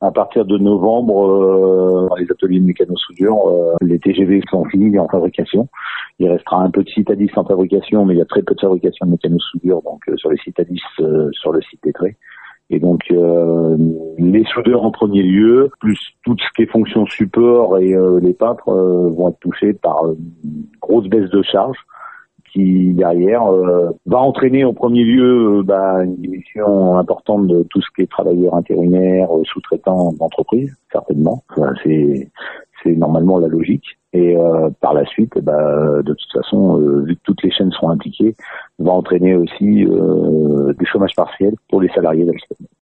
À partir de novembre, dans les ateliers de mécano-soudure, les TGV sont finis en fabrication. Il restera un peu de Citadis en fabrication, mais il y a très peu de fabrication de mécano-soudure, donc sur les Citadis, sur le site des Traits. Et donc les soudeurs en premier lieu, plus tout ce qui est fonction support et les peintres vont être touchés par une grosse baisse de charge qui derrière va entraîner en premier lieu une diminution importante de tout ce qui est travailleurs intérimaires, sous-traitants d'entreprise, certainement. Enfin, c'est normalement la logique. Et par la suite, de toute façon, vu que toutes les chaînes seront impliquées, va entraîner aussi des chômages partiels pour les salariés d'Alstom.